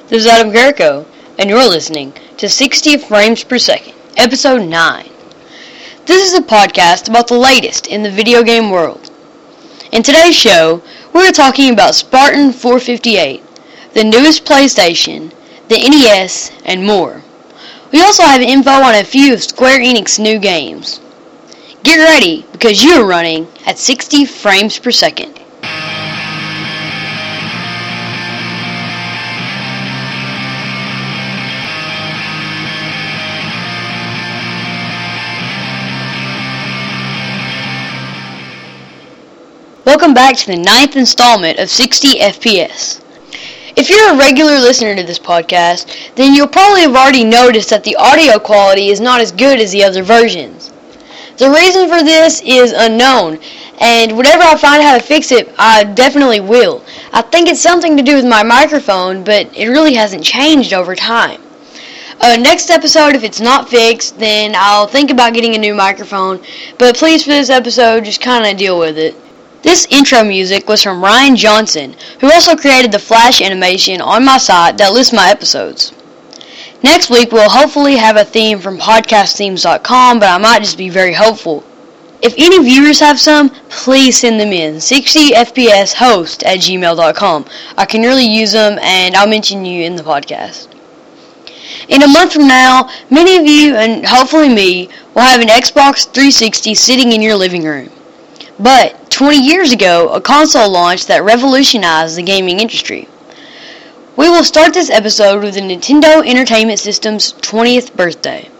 This is Adam Greco, and you're listening to 60 Frames Per Second, Episode 9. This is a podcast about the latest in the video game world. In today's show, we're talking about Spartan 458, the newest PlayStation, the NES, and more. We also have info on a few of Square Enix's new games. Get ready, because you're running at 60 frames per second. Welcome back to the 9th installment of 60 FPS. If you're a regular listener to this podcast, then you'll probably have already noticed that the audio quality is not as good as the other versions. The reason for this is unknown, and whenever I find how to fix it, I definitely will. I think it's something to do with my microphone, but it really hasn't changed over time. Next episode, if it's not fixed, then I'll think about getting a new microphone, but please for this episode, just kind of deal with it. This intro music was from Ryan Johnson, who also created the flash animation on my site that lists my episodes. Next week, we'll hopefully have a theme from podcastthemes.com, but I might just be very hopeful. If any viewers have some, please send them in, 60fpshost@gmail.com. I can really use them, and I'll mention you in the podcast. In a month from now, many of you, and hopefully me, will have an Xbox 360 sitting in your living room. But 20 years ago, a console launched that revolutionized the gaming industry. We will start this episode with the Nintendo Entertainment System's 20th birthday.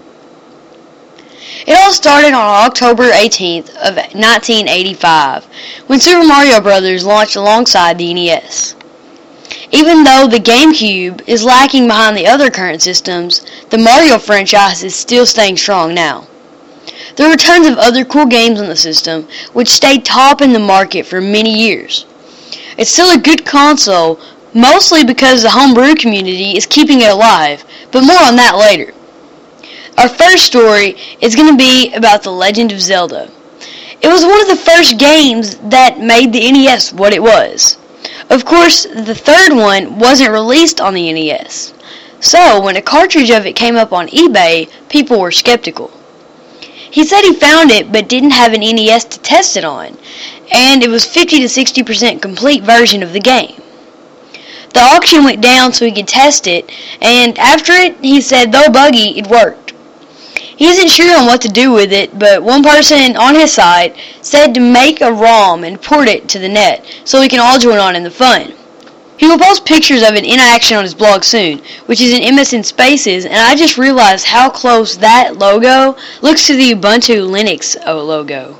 It all started on October 18th of 1985, when Super Mario Bros. Launched alongside the NES. Even though the GameCube is lacking behind the other current systems, the Mario franchise is still staying strong now. There were tons of other cool games on the system, which stayed top in the market for many years. It's still a good console, mostly because the homebrew community is keeping it alive, but more on that later. Our first story is going to be about The Legend of Zelda. It was one of the first games that made the NES what it was. Of course, the third one wasn't released on the NES, so when a cartridge of it came up on eBay, people were skeptical. He said he found it but didn't have an NES to test it on, and it was 50 to 60% complete version of the game. The auction went down so he could test it, and after it, he said though buggy, it worked. He isn't sure on what to do with it, but one person on his site said to make a ROM and port it to the net so we can all join on in the fun. He will post pictures of it in action on his blog soon, which is in MSN Spaces, and I just realized how close that logo looks to the Ubuntu Linux logo.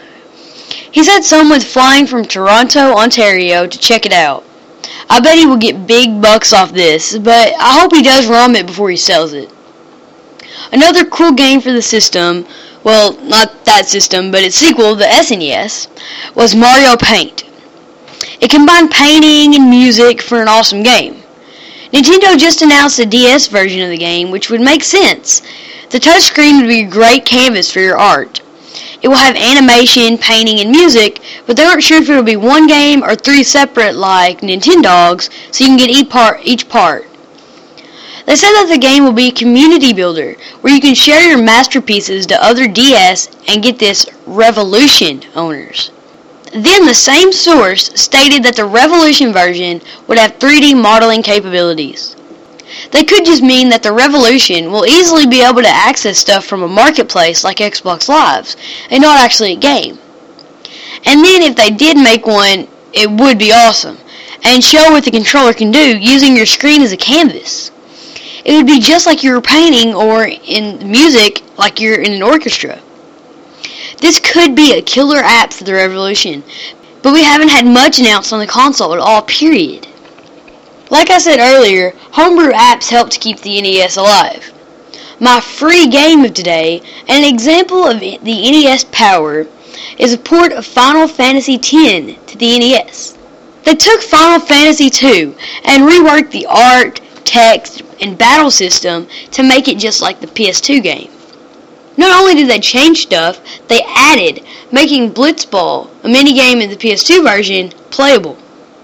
He said someone's flying from Toronto, Ontario to check it out. I bet he will get big bucks off this, but I hope he does ROM it before he sells it. Another cool game for the system, well, not that system, but its sequel, the SNES, was Mario Paint. It combined painting and music for an awesome game. Nintendo just announced a DS version of the game, which would make sense. The touchscreen would be a great canvas for your art. It will have animation, painting, and music, but they aren't sure if it will be one game or three separate like Nintendogs, so you can get each part. They said that the game will be a community builder, where you can share your masterpieces to other DS and get this Revolution owners. Then the same source stated that the Revolution version would have 3D modeling capabilities. They could just mean that the Revolution will easily be able to access stuff from a marketplace like Xbox Live, and not actually a game. And then if they did make one, it would be awesome, and show what the controller can do using your screen as a canvas. It would be just like you were painting, or in music, like you're in an orchestra. This could be a killer app for the Revolution, but we haven't had much announced on the console at all, period. Like I said earlier, homebrew apps help to keep the NES alive. My free game of today, and an example of the NES power, is a port of Final Fantasy X to the NES. They took Final Fantasy II and reworked the art, text, and battle system to make it just like the PS2 game. Not only did they change stuff, they added, making Blitzball, a minigame in the PS2 version, playable.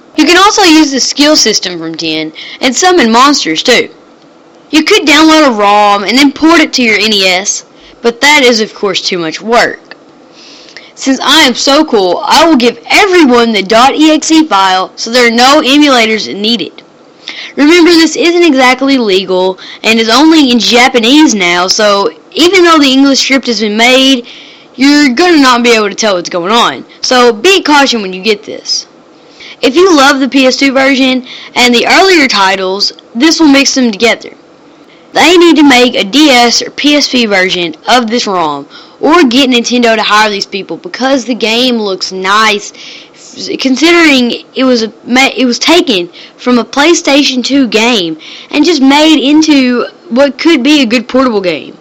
You can also use the skill system from 10 and summon monsters too. You could download a ROM and then port it to your NES, but that is of course too much work. Since I am so cool, I will give everyone the .exe file so there are no emulators needed. Remember, this isn't exactly legal and is only in Japanese now, so even though the English script has been made, you're going to not be able to tell what's going on. So be caution when you get this. If you love the PS2 version and the earlier titles, this will mix them together. They need to make a DS or PSP version of this ROM, or get Nintendo to hire these people, because the game looks nice, considering it was taken from a PlayStation 2 game and just made into what could be a good portable game.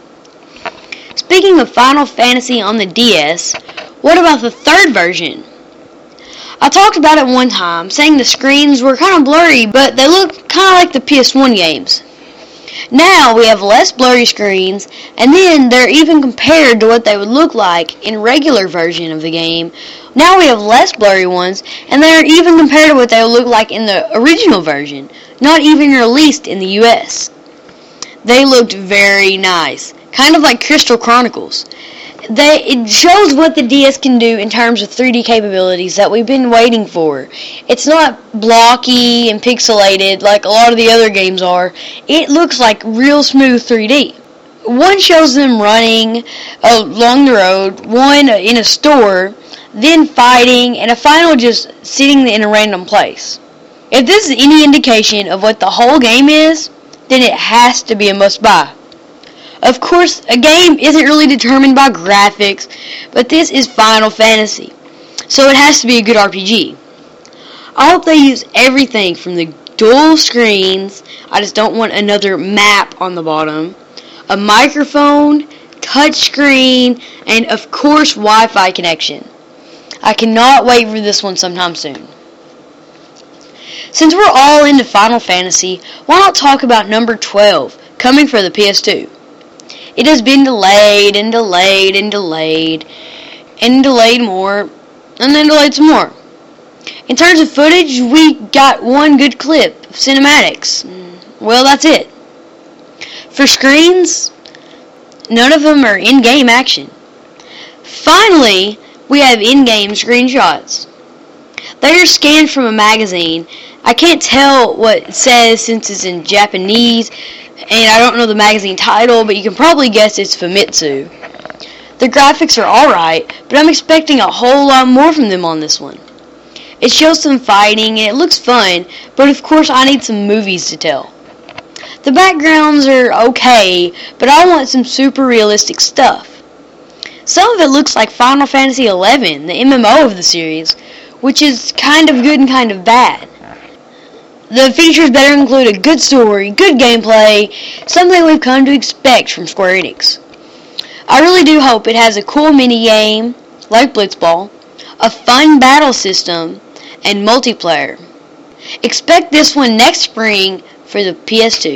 Speaking of Final Fantasy on the DS, what about the third version? I talked about it one time, saying the screens were kind of blurry, but they look kind of like the PS1 games. Now we have less blurry screens, and then they're even compared to what they would look like in regular version of the game. Now we have less blurry ones, and they're even compared to what they would look like in the original version, not even released in the US. They looked very nice, kind of like Crystal Chronicles. It shows what the DS can do in terms of 3D capabilities that we've been waiting for. It's not blocky and pixelated like a lot of the other games are. It looks like real smooth 3D. One shows them running along the road, one in a store, then fighting, and a final just sitting in a random place. If this is any indication of what the whole game is, then it has to be a must-buy. Of course, a game isn't really determined by graphics, but this is Final Fantasy, so it has to be a good RPG. I hope they use everything from the dual screens, I just don't want another map on the bottom, a microphone, touchscreen, and of course Wi-Fi connection. I cannot wait for this one sometime soon. Since we're all into Final Fantasy, why not talk about number 12, coming for the PS2? It has been delayed and delayed and delayed and delayed more and then delayed some more. In terms of footage, we got one good clip of cinematics. Well, that's it. For screens, none of them are in-game action. Finally, we have in-game screenshots. They are scanned from a magazine. I can't tell what it says since it's in Japanese, and I don't know the magazine title, but you can probably guess it's Famitsu. The graphics are alright, but I'm expecting a whole lot more from them on this one. It shows some fighting, and it looks fun, but of course I need some movies to tell. The backgrounds are okay, but I want some super realistic stuff. Some of it looks like Final Fantasy XI, the MMO of the series, which is kind of good and kind of bad. The features better include a good story, good gameplay, something we've come to expect from Square Enix. I really do hope it has a cool mini-game, like Blitzball, a fun battle system, and multiplayer. Expect this one next spring for the PS2.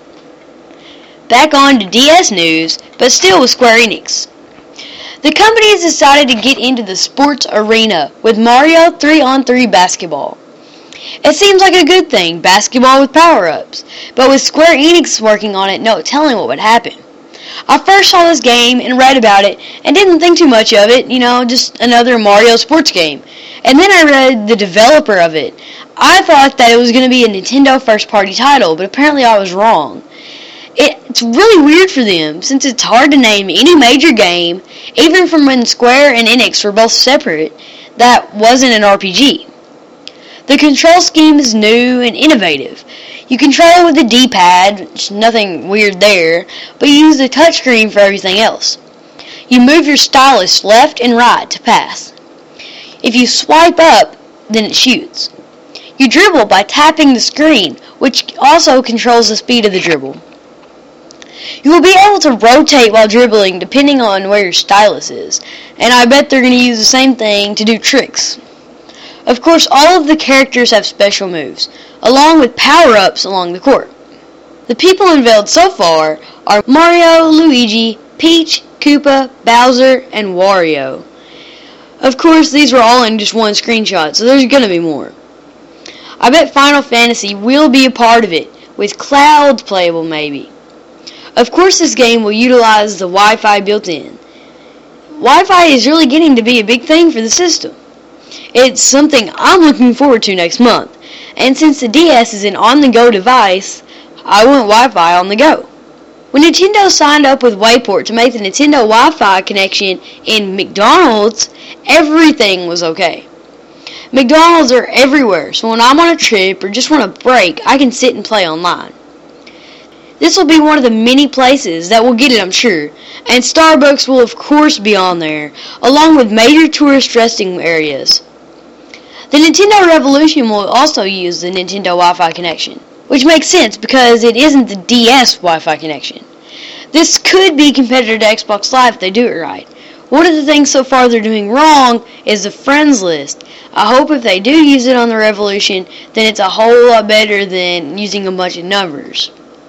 Back on to DS news, but still with Square Enix. The company has decided to get into the sports arena with Mario 3-on-3 basketball. It seems like a good thing, basketball with power-ups, but with Square Enix working on it, no telling what would happen. I first saw this game and read about it and didn't think too much of it, just another Mario sports game. And then I read the developer of it. I thought that it was going to be a Nintendo first-party title, but apparently I was wrong. It's really weird for them, since it's hard to name any major game, even from when Square and Enix were both separate, that wasn't an RPG. The control scheme is new and innovative. You control it with the D-pad, which is nothing weird there, but you use the touchscreen for everything else. You move your stylus left and right to pass. If you swipe up, then it shoots. You dribble by tapping the screen, which also controls the speed of the dribble. You will be able to rotate while dribbling depending on where your stylus is, and I bet they're going to use the same thing to do tricks. Of course, all of the characters have special moves, along with power-ups along the court. The people unveiled so far are Mario, Luigi, Peach, Koopa, Bowser, and Wario. Of course, these were all in just one screenshot, so there's going to be more. I bet Final Fantasy will be a part of it, with Cloud playable maybe. Of course this game will utilize the Wi-Fi built in. Wi-Fi is really getting to be a big thing for the system. It's something I'm looking forward to next month, and since the DS is an on-the-go device, I want Wi-Fi on the go. When Nintendo signed up with Wayport to make the Nintendo Wi-Fi connection in McDonald's, everything was okay. McDonald's are everywhere, so when I'm on a trip or just want a break, I can sit and play online. This will be one of the many places that will get it, I'm sure, and Starbucks will of course be on there, along with major tourist resting areas. The Nintendo Revolution will also use the Nintendo Wi-Fi connection, which makes sense because it isn't the DS Wi-Fi connection. This could be competitor to Xbox Live if they do it right. One of the things so far they're doing wrong is the friends list. I hope if they do use it on the Revolution, then it's a whole lot better than using a bunch of numbers.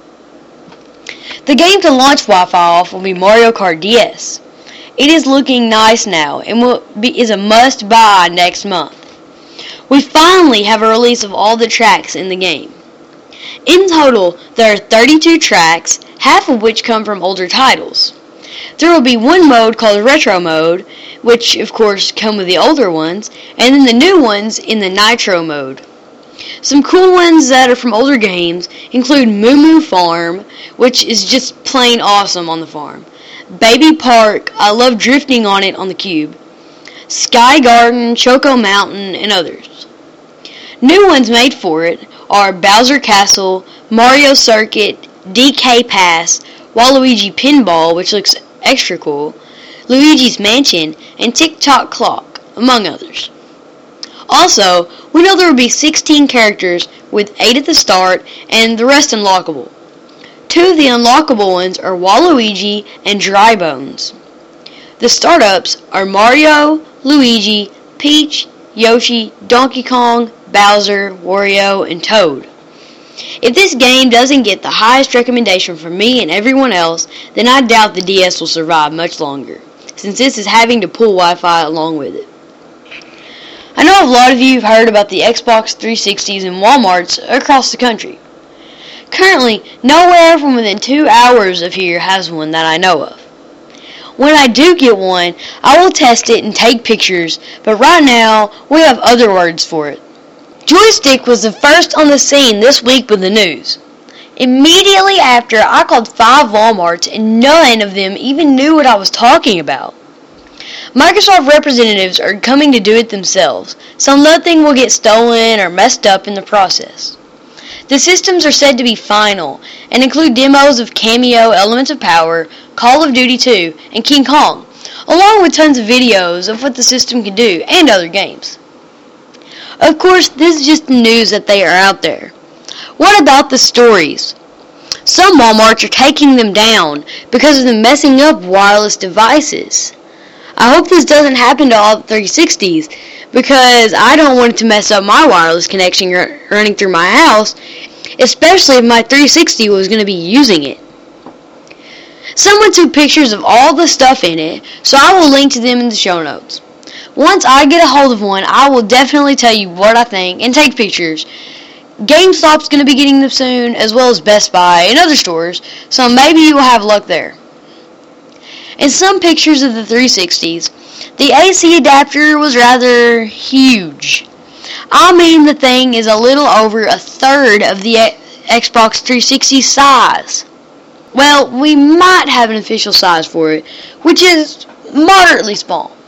The game to launch Wi-Fi off will be Mario Kart DS. It is looking nice now and is a must-buy next month. We finally have a release of all the tracks in the game. In total, there are 32 tracks, half of which come from older titles. There will be one mode called Retro Mode, which of course come with the older ones, and then the new ones in the Nitro Mode. Some cool ones that are from older games include Moo Moo Farm, which is just plain awesome on the farm. Baby Park, I love drifting on it on the cube. Sky Garden, Choco Mountain, and others. New ones made for it are Bowser Castle, Mario Circuit, DK Pass, Waluigi Pinball, which looks extra cool, Luigi's Mansion, and Tick-Tock Clock, among others. Also, we know there will be 16 characters with 8 at the start and the rest unlockable. 2 of the unlockable ones are Waluigi and Dry Bones. The startups are Mario, Luigi, Peach, Yoshi, Donkey Kong, Bowser, Wario, and Toad. If this game doesn't get the highest recommendation from me and everyone else, then I doubt the DS will survive much longer, since this is having to pull Wi-Fi along with it. I know a lot of you have heard about the Xbox 360s in Walmarts across the country. Currently, nowhere from within 2 hours of here has one that I know of. When I do get one, I will test it and take pictures, but right now, we have other words for it. Joystick was the first on the scene this week with the news. Immediately after, I called 5 Walmarts and none of them even knew what I was talking about. Microsoft representatives are coming to do it themselves, so nothing will get stolen or messed up in the process. The systems are said to be final and include demos of Cameo, Elements of Power, Call of Duty 2, and King Kong, along with tons of videos of what the system can do and other games. Of course, this is just the news that they are out there. What about the stories? Some Walmarts are taking them down because of them messing up wireless devices. I hope this doesn't happen to all the 360s because I don't want it to mess up my wireless connection running through my house, especially if my 360 was going to be using it. Someone took pictures of all the stuff in it, so I will link to them in the show notes. Once I get a hold of one, I will definitely tell you what I think and take pictures. GameStop's going to be getting them soon, as well as Best Buy and other stores, so maybe you will have luck there. In some pictures of the 360s, the AC adapter was rather huge. I mean, the thing is a little over a third of the Xbox 360 size. Well, we might have an official size for it, which is moderately small.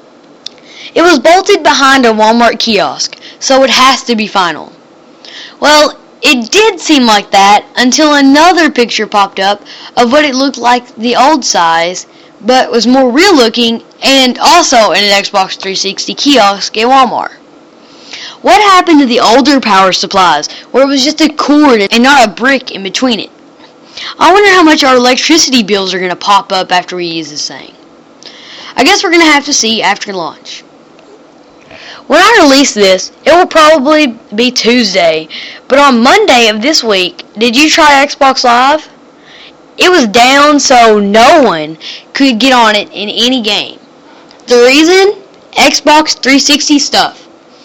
It was bolted behind a Walmart kiosk, so it has to be final. Well, it did seem like that until another picture popped up of what it looked like the old size, but was more real looking and also in an Xbox 360 kiosk at Walmart. What happened to the older power supplies where it was just a cord and not a brick in between it? I wonder how much our electricity bills are going to pop up after we use this thing. I guess we're going to have to see after launch. When I release this, it will probably be Tuesday, but on Monday of this week, did you try Xbox Live? It was down, so no one could get on it in any game. The reason? Xbox 360 stuff.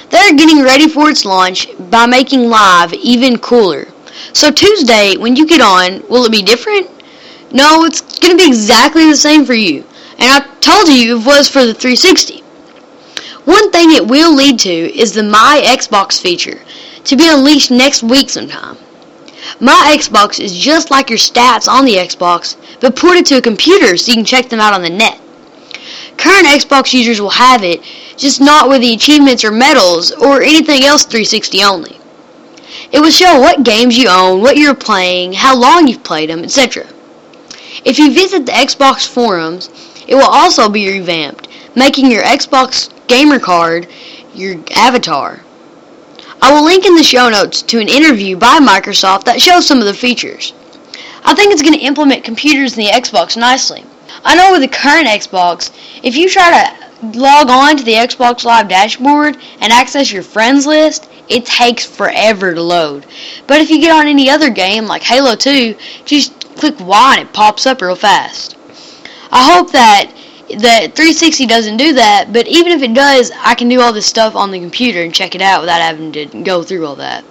They're getting ready for its launch by making Live even cooler. So Tuesday, when you get on, will it be different? No, it's going to be exactly the same for you. And I told you it was for the 360. One thing it will lead to is the My Xbox feature, to be unleashed next week sometime. My Xbox is just like your stats on the Xbox, but ported to a computer so you can check them out on the net. Current Xbox users will have it, just not with the achievements or medals or anything else 360 only. It will show what games you own, what you're playing, how long you've played them, etc. If you visit the Xbox forums, it will also be revamped, making your Xbox gamer card your avatar. I will link in the show notes to an interview by Microsoft that shows some of the features. I think it's going to implement computers in the Xbox nicely. I know with the current Xbox, if you try to log on to the Xbox Live dashboard and access your friends list, it takes forever to load. But if you get on any other game like Halo 2, just click Y and it pops up real fast. I hope that the 360 doesn't do that, but even if it does, I can do all this stuff on the computer and check it out without having to go through all that.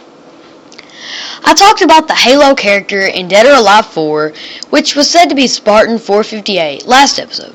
I talked about the Halo character in Dead or Alive 4, which was said to be Spartan 458 last episode.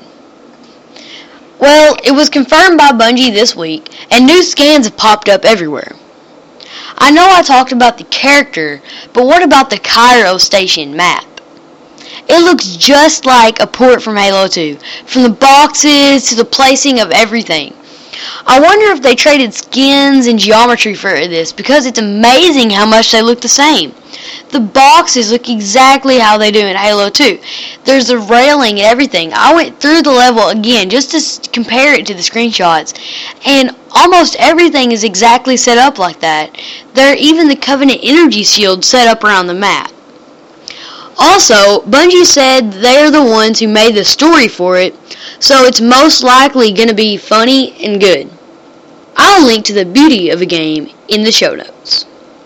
Well, it was confirmed by Bungie this week, and new scans have popped up everywhere. I know I talked about the character, but what about the Cairo Station map? It looks just like a port from Halo 2, from the boxes to the placing of everything. I wonder if they traded skins and geometry for this, because it's amazing how much they look the same. The boxes look exactly how they do in Halo 2. There's the railing and everything. I went through the level again just to compare it to the screenshots, and almost everything is exactly set up like that. There are even the Covenant energy shields set up around the map. Also, Bungie said they're the ones who made the story for it, so it's most likely going to be funny and good. I'll link to the beauty of a game in the show notes.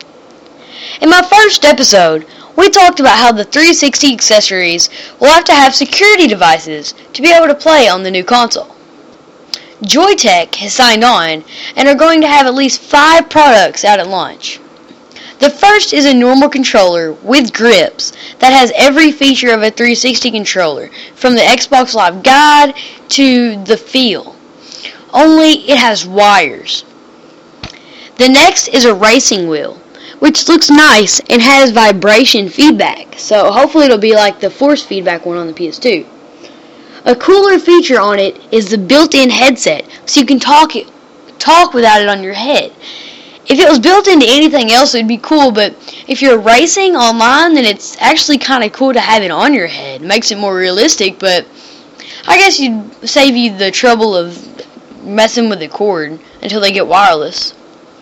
In my first episode, we talked about how the 360 accessories will have to have security devices to be able to play on the new console. Joytech has signed on and are going to have at least 5 products out at launch. The first is a normal controller with grips that has every feature of a 360 controller, from the Xbox Live Guide to the feel. Only it has wires. The next is a racing wheel, which looks nice and has vibration feedback, so hopefully it'll be like the force feedback one on the PS2. A cooler feature on it is the built-in headset, so you can talk without it on your head. If it was built into anything else, it would be cool, but if you're racing online, then it's actually kind of cool to have it on your head. It makes it more realistic, but I guess you'd save you the trouble of messing with the cord until they get wireless.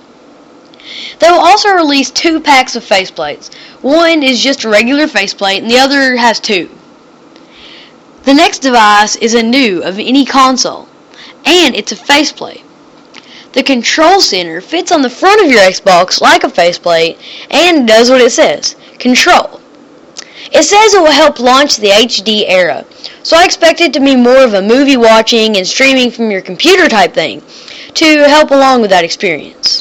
They will also release 2 packs of faceplates. One is just a regular faceplate, and the other has 2. The next device is a new of any console, and it's a faceplate. The control center fits on the front of your Xbox like a faceplate and does what it says, control. It says it will help launch the HD era, so I expect it to be more of a movie watching and streaming from your computer type thing to help along with that experience.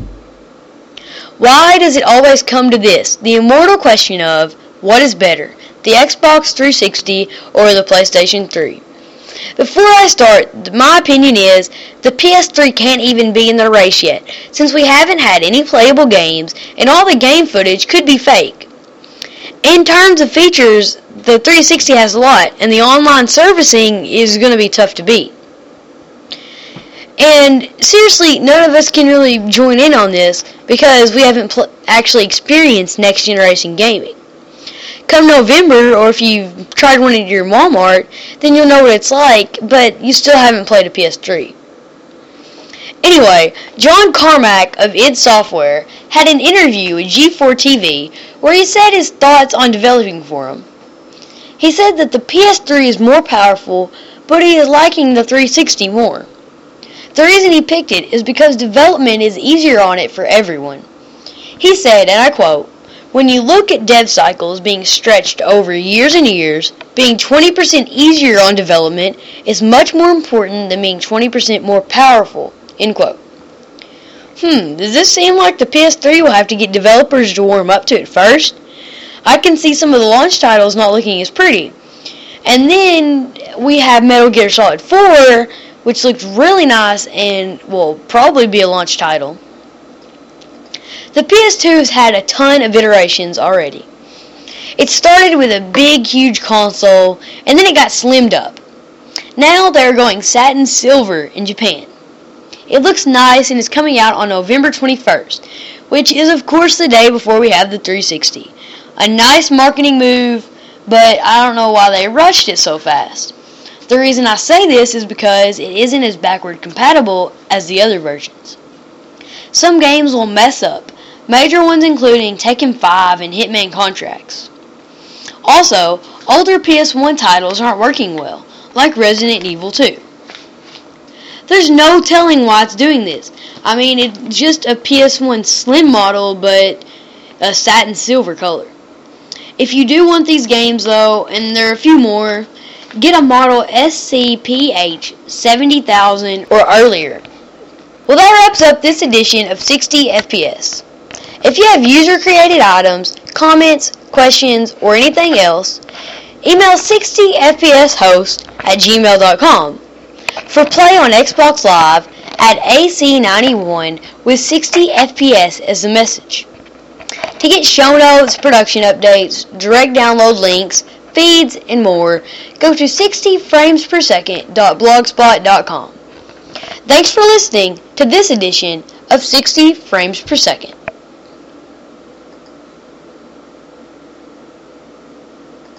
Why does it always come to this, the immortal question of what is better, the Xbox 360 or the PlayStation 3? Before I start, my opinion is the PS3 can't even be in the race yet, since we haven't had any playable games and all the game footage could be fake. In terms of features, the 360 has a lot, and the online servicing is going to be tough to beat. And seriously, none of us can really join in on this because we haven't actually experienced next generation gaming. Come November, or if you've tried one at your Walmart, then you'll know what it's like, but you still haven't played a PS3. Anyway, John Carmack of id Software had an interview with G4 TV where he said his thoughts on developing for him. He said that the PS3 is more powerful, but he is liking the 360 more. The reason he picked it is because development is easier on it for everyone. He said, and I quote, "When you look at dev cycles being stretched over years and years, being 20% easier on development is much more important than being 20% more powerful." End quote. Does this seem like the PS3 will have to get developers to warm up to it first? I can see some of the launch titles not looking as pretty. And then we have Metal Gear Solid 4, which looks really nice and will probably be a launch title. The PS2 has had a ton of iterations already. It started with a big, huge console, and then it got slimmed up. Now they're going satin silver in Japan. It looks nice and is coming out on November 21st, which is of course the day before we have the 360. A nice marketing move, but I don't know why they rushed it so fast. The reason I say this is because it isn't as backward compatible as the other versions. Some games will mess up, major ones including Tekken 5 and Hitman Contracts. Also, older PS1 titles aren't working well, like Resident Evil 2. There's no telling why it's doing this. I mean, it's just a PS1 Slim model, but a satin silver color. If you do want these games, though, and there are a few more, get a model SCPH 70,000 or earlier. Well, that wraps up this edition of 60 FPS. If you have user-created items, comments, questions, or anything else, email 60fpshost@gmail.com. For play on Xbox Live, add AC91 with 60 FPS as the message. To get show notes, production updates, direct download links, feeds, and more, go to 60framespersecond.blogspot.com. Thanks for listening to this edition of 60 Frames Per Second.